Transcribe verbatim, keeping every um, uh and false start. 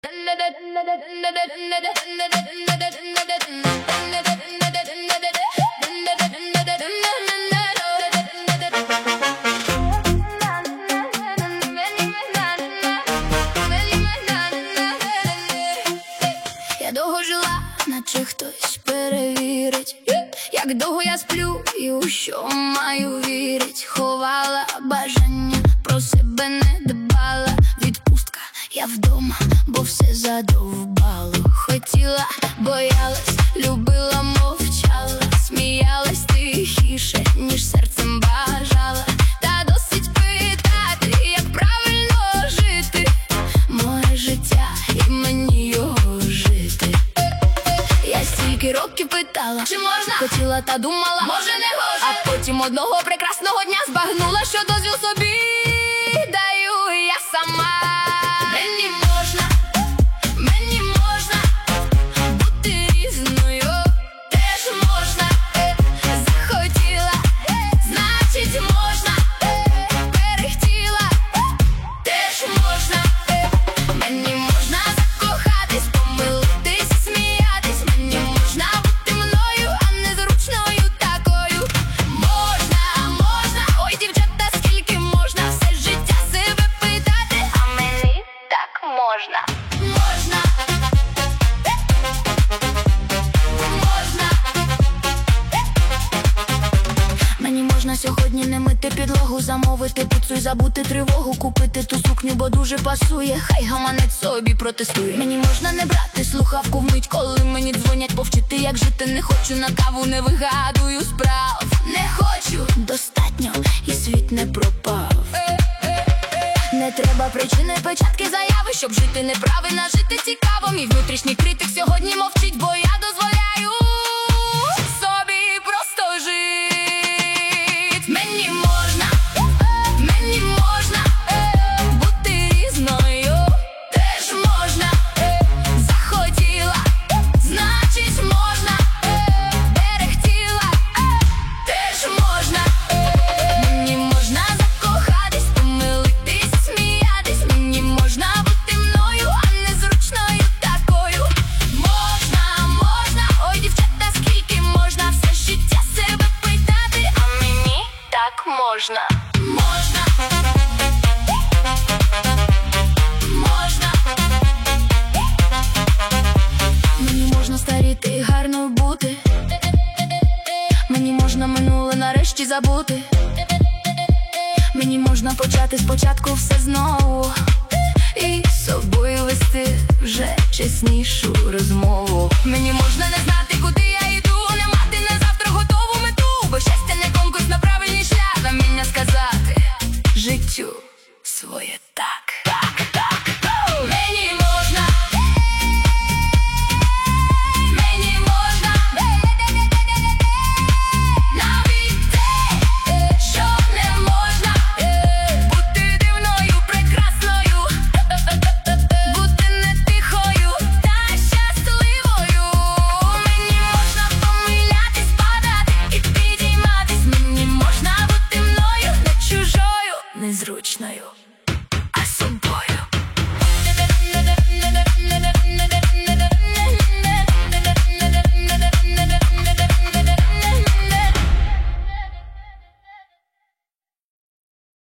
Я довго жила, наче хтось перевірить, як довго я сплю і у що маю вірить. Ховала бажання, про себе не дбала. Відпустка, я вдома, бо все задовбало. Хотіла, боялась, любила, мовчала. Сміялась тихіше, ніж серцем бажала. Та досить питати, як правильно жити. Моє життя і мені його жити. Я стільки років питала, чи можна, хотіла та думала, може не гоже. А потім одного прекрасного дня збагнула, що дозвіл собі даю я сама. Мені можна, мені можна бути різною, теж можна. Захотіла, значить можна. Перехтіла, теж можна. Мені можна закохатись, помилитись, сміятись. Мені можна бути мною, а не зручною такою. Можна, можна, ой, дівчата, скільки можна все життя себе питати, а мені так можна. Можна, можна. Мені можна сьогодні не мити підлогу, замовити піцу й забути тривогу, купити ту сукню, бо дуже пасує, хай гаманець собі протестує. Мені можна не брати слухавку вмить, коли мені дзвонять, повчити, як жити не хочу, на каву не вигадую справ. Не хочу, достатньо, і світ не пропав. Не треба причини, печатки, заяви, щоб жити неправильно, жити цікаво. Мій внутрішній критик сьогодні мовчить, бо я дозволяю собі просто жить. Мені можна, мені можна бути різною, теж можна. Захотіла, значить можна. Берегтіла, теж можна. Мені можна закохатись, помилитись, сміятись. Мені можна бути мною, а не зручною такою. Можна, можна, ой, дівчата, скільки можна все життя себе питати, а мені так можна. Можна, можна. Мені можна старіти і гарною бути. Мені можна минуле нарешті забути. Мені можна почати спочатку все знову і з собою вести вже чеснішу розмову. Мені можна не знати, куди я йду, не мати на завтра готову мету, бо щастя не конкурс на правильний шлях, а вміння сказати життю своє так, так, так. Мені можна, мені можна навіть те, що не можна. Бути дивною, прекрасною, бути не тихою та щасливою. Мені можна помилятись, падати і підійматись. Мені можна бути мною, не чужою, незручною.